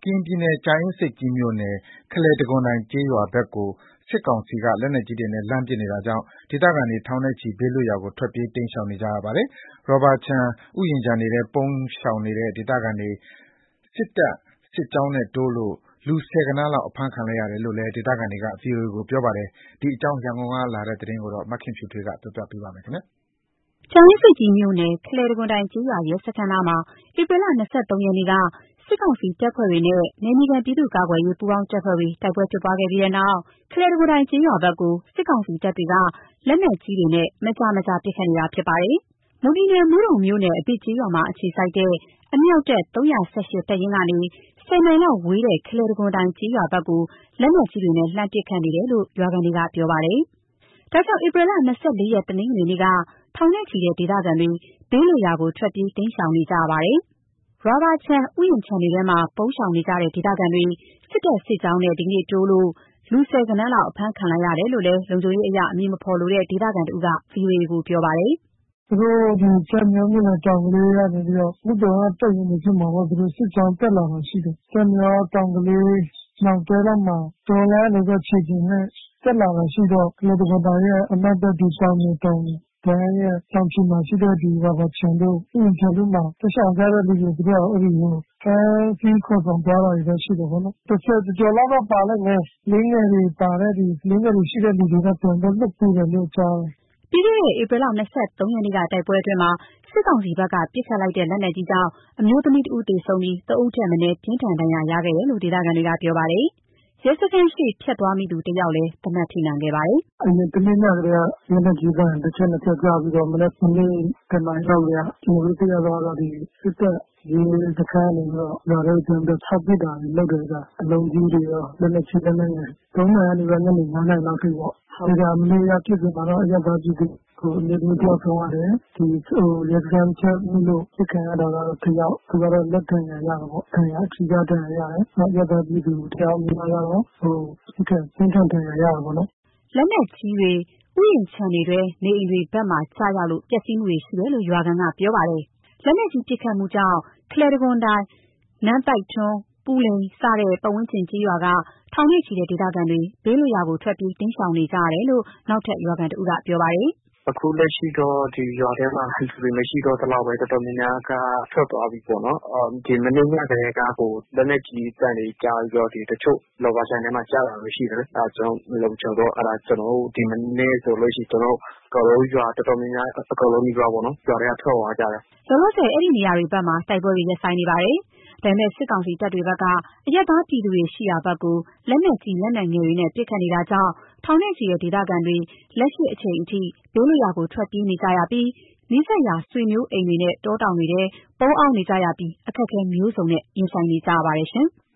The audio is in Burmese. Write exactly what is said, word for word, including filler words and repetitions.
ရင်ပြည်နယ် ကြာအင်းဆိပ်ကြီးမြို့နယ် ခလယ်တံခွန်တိုင်ကျေးရွာဘက်ကို စစ်ကောင်စီက လက်နက်ကြီးတွေနဲ့ လှမ်းပစ်နေတာကြောင့် ဒေသခံတွေ ထောင်နဲ့ချီ ဘေးလွတ်ရာကို ထွက်ပြေးတိမ်းရှောင်နေကြရပါတယ်။ ရာဘာခြံဥယျာဉ်ခြံတွေထဲ ပုန်းရှောင်နေတဲ့ ဒေသခံတွေ စစ်တပ်စစ်ကြောင်းနဲ့တိုးလို့ လူဆယ်ဂဏန်းလောက် အဖမ်းခံလိုက်ရတယ်လို့လည်း ဒေသခံတွေက ဗွီအိုအေကို ပြောပါတယ်။ ဒီအကြောင်း ရန်ကုန်ကလာတဲ့သတင်းကို မခင်ဖြူထွေးက ပြောပြပါမယ်။ကြာအင်းဆိပ်ကြီးမြို့နယ် ခလယ်တံခွန်တိုင်ကျေးရွာရဲစခန်းနားမှာ ဧပြီလ ၂၃ ရက်နေ့က စစ်ကောင်စီတပ်ဖွဲ့တွေနဲ့ နယ်မြေခံပြည်သူ့ကာကွယ်ရေးပူးပေါင်းတပ်ဖွဲ့တွေ တိုက်ပွဲဖြစ်ပွားခဲ့ပြီးတဲ့နောက် ခလယ်တံခွန်တိုင်ကျေးရွာဘက်ကို စစ်ကောင်စီတပ်တွေက လက်နက်ကြီးတွေနဲ့ မကြာမကြာ ပစ်ခတ်နေတာဖြစ်ပါတယ်။ မွန်ပြည်နယ် မုဒုံမြို့နယ် အဘစ်ကျေးရွာမှာအခြေစိုက်တဲ့ အမြောက်တပ် ၃၁၈ တပ်ရင်းကနေ ၁၀ မိုင်လောက်ဝေးတဲ့ ခလယ်တံခွန်တိုင်ကျေးရွာဘက်ကို လက်နက်ကြီးတွေနဲ့ လှမ်းပစ်ခတ်နေတယ်လို့ ရွာခံတွေကပြောပါတယ်။ ဒါကြောင့် ဧပြီလ ၂၄ ရက် တနင်္ဂနွေနေ့က ထောင်နဲ့ချီတဲ့ဒေသခံတွေ ဘေးလွတ်ရာကို ထွက်ပြေးတိမ်းရှောင်နေကြရပါတယ်။ ရာဘာခြံဥယျာဉ်ခြံတွေထဲမှာ ပုန်းရှောင်နေကြတဲ့ဒေသခံတွေ စစ်တပ်စစ်ကြောင်းနဲ့ ဒီနေ့တိုးလို့ လူဆယ်ဂဏန်းလောက် အဖမ်းခံလိုက်ရတယ်လို့လည်း လုံခြုံရေးအရ အမည်မဖော်လိုတဲ့ ဒေသခံတဦးက ဗွီအိုအေကိုပြောပါတယ်။ "သူတို့ဒီကျိုက်မရောမြို့နယ်တောင်ကလေးကနေပြီးတော့ မုဒုံကတပ်ရင်းတွေဖြစ်မှာပေါ့။ သူတို့စစ်ကြောင်းတက်လာတာရှိတယ်။ ကျိုက်မရောတောင်ကလေး နောင်တဲဘက်မှာ တော်လှန်ရေးတွေခြေကျင်နဲ့တက်လာတာရှိတော့ ခလယ်တံခွန်တိုင်ရဲ့အနောက်ဘက် ဒီတောင်ငယ်တောင်ငယ်ရဲ့တောင်ခြေမှာရှိတဲ့ ဒီရာဘာခြံတို့ ဥယျာဉ်ခြံတို့မှာ စစ်ရှောင်ကြတဲ့လူတွေ သူတို့ကအဲ့ဒီကိုဖမ်းဆီးခေါ်ဆောင်သွားတာတွေတော့ရှိတယ်ပေါ့နော်။ တစ်ဆယ်ကျော်လောက်တော့ပါလိမ့်မယ်။ ကလေးငယ်တွေပါတဲ့ ဒီကလေးငယ်တွေရှိတဲ့လူတွေက ပြန်တော့လွှတ်ပေးတယ်လို့ကြားတယ်။ " ပြီးခဲ့တဲ့ ဧပြီလ ၂၃ ရက်နေ့က တိုက်ပွဲအတွင်းမှာ စစ်ကောင်စီဘက်က ပစ်ခတ်လိုက်တဲ့ လက်နက်ကြီးကြောင့် အမျိုးသမီးတဦးသေဆုံးပြီး သုံးဦးထက်မနည်း ပြင်းထန်ဒဏ်ရာရခဲ့တယ်လို့ ဒေသခံတွေကပြောပါတယ်။ ရဲစခန်းရှေ့ဖြတ်သွားမိသူတယောက်လည်း သေနတ်ထိမှန်ခဲ့ပါတယ်။ "အရင်တနေ့ညကတည်းက လက်နက်ကြီးသံတစ်ချက်နှစ်ချက်ကြားပြီးတော့ မနက် မနေ့တနာရီလောက်ကတည်းက ကျနော်တို့သိရသလောက်တော့ ဒီစစ်တပ်ရဲစခန်းကနေပြီးတော့ ရွာထဲကိုပြန်ပြီးတော့ချပစ်တာတွေလုပ်တယ်ဗျ။ အလုံးကြီးတွေရော လက်နက်ကြီးလက်နက်ငယ်တွေ သုံးနာရီကနေ ညနေငါးနာရီလောက်ထိပေါ့။ အဲ့ဒါမနေ့ကဖြစ်စဉ်မှာတော့ အရပ်သားပြည်သူအမျိုးသမီးတယောက်ဆုံးသွားတယ်။ ဒီရဲစခန်းဖြတ်မိလို့ပစ်ခံရတာကတော့ တစ်ယောက်သူကတော့လက်ဒဏ်ရာရတာပေါ့။ ဒဏ်ရာအကြီးစားဒဏ်ရာရတယ်။ နောက်အရပ်သားပြည်သူတယောက်မိန်းမကတော့ ဟိုပြင်းထန်ဒဏ်ရာရတာပေါ့နော်။ " လက်နက်ကြီးတွေ ဥယျာဉ်ခြံတွေထဲ နေအိမ်တွေဘက်မှာကျရောက်လို့ ပျက်စီးမှုတွေရှိတယ်လို့ ရွာခံကပြောပါတယ်။ လက်နက်ကြီးပစ်ခတ်မှုကြောင့် ခလယ်တံခွန်တိုင် နန်းသိုက်ထွန်း ပူလိန် စတဲ့ ပတ်ဝန်းကျင်ကျေးရွာက ထောင်နဲ့ချီတဲ့ဒေသခံတွေ ဘေးလွတ်ရာကို ထွက်ပြေးတိမ်းရှောင်နေကြရတယ်လို့ နောက်ထပ်ရွာခံတဦးကပြောပါတယ်။ "အခုလက်ရှိတော့ ဒီရွာထဲမှာလူတွေမရှိတော့သလောက်ပဲ တော်တော်များများကထွက်သွားပြီပေါ့နော်။ ဒီမနေ့ညကတည်းကကိုလက်နက်ကြီးအသံတွေကြားပြီးတော့ ဒီတချို့ရာဘာခြံထဲမှာကျတာတော့ရှိတယ်။ အဲ့ဒါကျွန်တော်မလုံခြုံတော့ အဲ့ဒါကျွန်တော်တို့ဒီမနေ့ဆိုလို့ရှိရင်ကျွန်တော်တို့အကုန်လုံးရွာတော်တော်များများအကုန်လုံးနီးပါးပေါ့နော်။ ရွာထဲကထွက်သွားကြတယ်။" လောလောဆယ် အဲ့ဒီနေရာတွေဘက်မှာ တိုက်ပွဲတွေရပ်ဆိုင်းနေပါတယ်။ ဒါပေမဲ့ စစ်ကောင်စီတပ်တွေဘက်က အရပ်သားပြည်သူတွေရှိရာဘက်ကို လက်နက်ကြီးလက်နက်ငယ်တွေနဲ့ ပစ်ခတ်နေတာကြောင့် ထောင်နဲ့ချီတဲ့ဒေသခံတွေ လက်ရှိအချိန်အထိ ဘေးလွတ်ရာကို ထွက်ပြေးနေကြရပြီး နီးစပ်ရာဆွေမျိုးအိမ်တွေနဲ့ တောတောင်တွေထဲ ပုန်းအောင်းနေကြရပြီး အခက်အခဲမျိုးစုံနဲ့ ရင်ဆိုင်နေကြရပါတယ်ရှင်။